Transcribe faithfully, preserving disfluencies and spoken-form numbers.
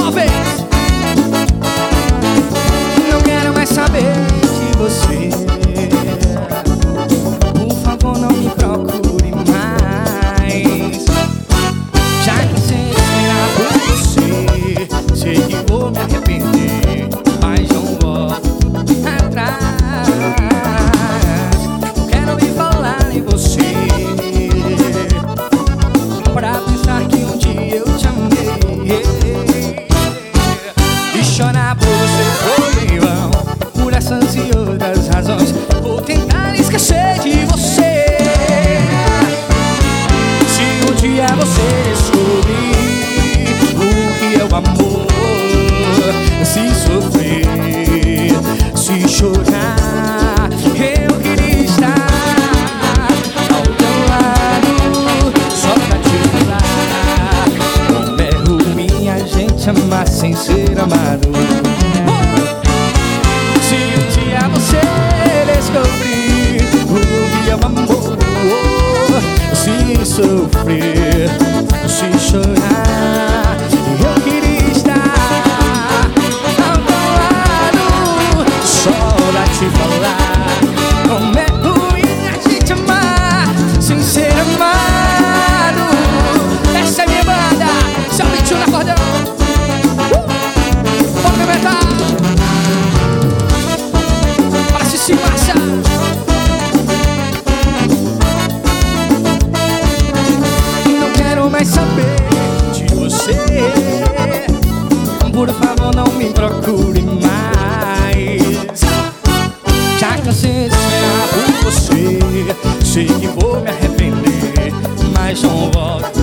uma vez. Não quero mais saber de você. Por favor, não me procure mais. Já cansei de esperar por você. Sei que vou me arrepender, mas não volto atrás. Não quero nem falar em você, pra pensar que um dia eu te amei. E chorar por você foi em vão, por essas e outras razões. Vou tentar esquecer de você. Se um dia você descobrir o que é o amor, se sofrer, se chorar, eu queria estar ao teu lado, só pra te falar como é ruim a gente amar sem ser amado. Se um dia você descobrir o que é o amor, se sofrer, se chorar, eu queria estar ao teu lado, só pra te falar como é ruim a gente amar sem ser amado. Essa é minha banda, seu Bicho no acordão. uh! Movimentar, passe se marcha. Não quero mais saber de você. Por favor, não me procure mais. Já cansei de esperar por você. Sei que vou me arrepender, mas não volto